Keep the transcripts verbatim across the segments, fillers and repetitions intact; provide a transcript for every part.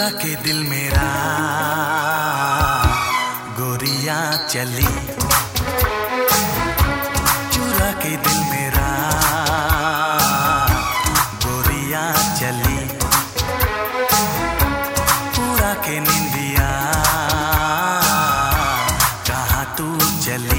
चुरा के दिल मेरा गोरियां चली, चुरा के दिल मेरा गोरियां चली, उड़ा के निंदिया कहाँ तू चली।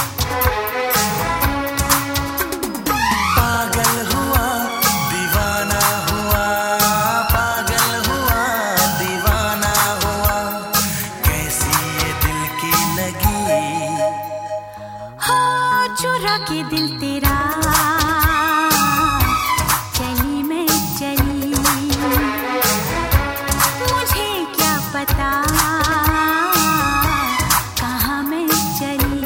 पागल हुआ दीवाना हुआ, पागल हुआ दीवाना हुआ, कैसी ये दिल की लगी। हो चुरा के दिल तेरा चली मैं चली, मुझे क्या पता कहाँ मैं चली।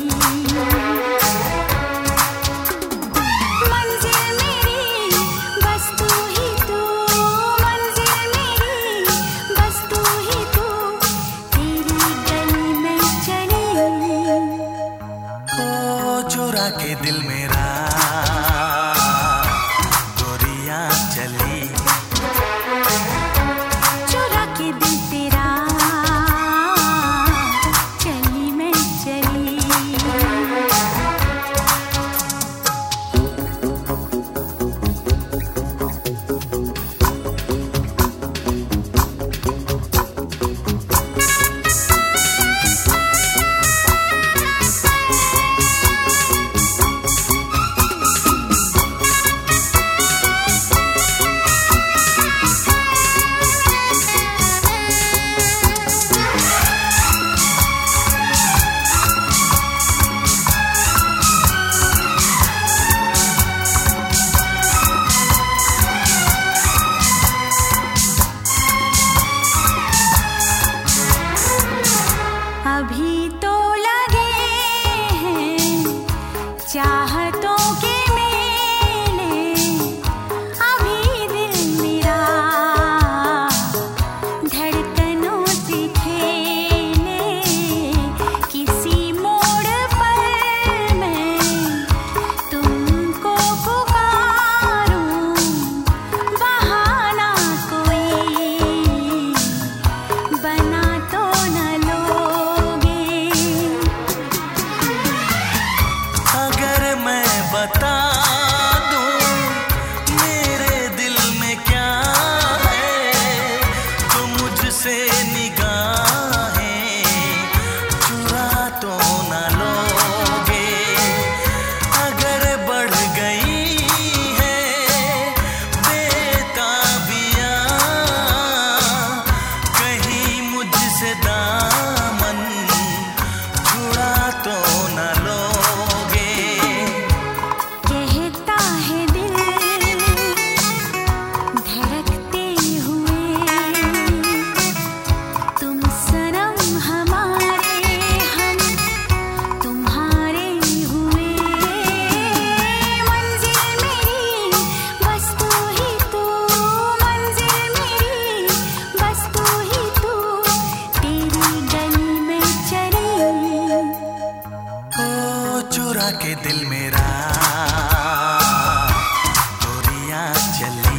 मंजिल मेरी बस तू ही तू, मंजिल मेरी बस तू ही तू, तेरी गली में चली। ओ चुरा के दिल मेरा गोरियां चली, चुरा के दिल तेरा चली मैं चली। अभी तो लगे हैं चाहतों के मेले, अभी दिल मेरा धड़कनों से खेले, किसी मोड़ पर मैं तुमको पुकारूं, बहाना कोई बना तो न लोगे। अगर मैं बता दूं मेरे दिल में क्या है, तो मुझसे निगाहें चुरा तो न लोगे। अगर बढ़ गई है बेताबियां, कहीं मुझसे दामन छुड़ा तो न लोगे। कहता है दिल धड़कते हुए, तुम सनम हमारे हम तुम्हारे हुए। मंजिल मेरी बस तू ही तू, मंजिल मेरी बस तू ही तू, तेरी गली में चली। ओ चुरा के दिल मेरा गोरियां चली,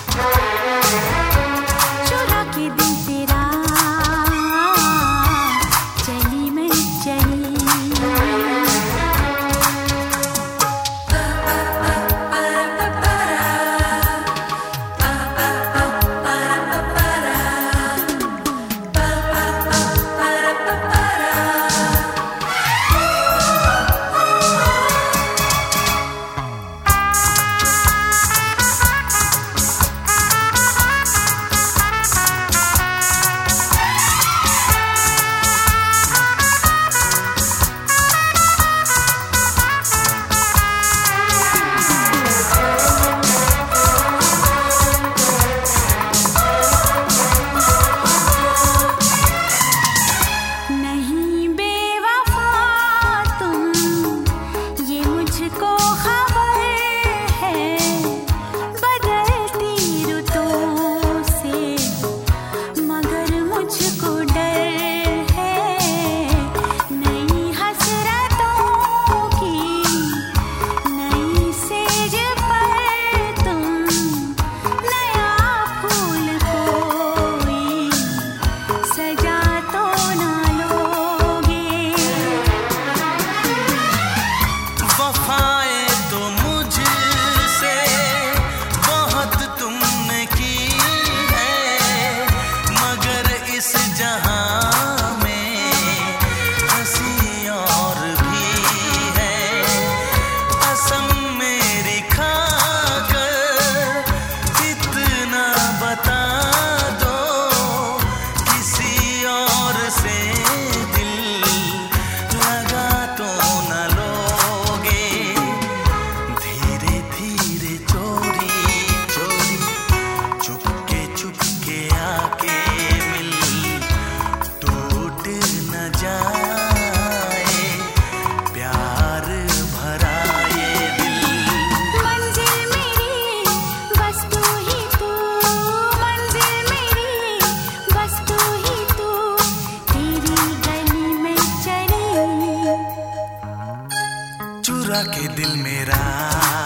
चुरा के दिल तेरा चली मैं चली। जाए प्यार भरा ये दिल। मंजिल मेरी बस तू ही तू, मंजिल मेरी बस तू ही तू, तेरी गली में चली। चुरा के दिल मेरा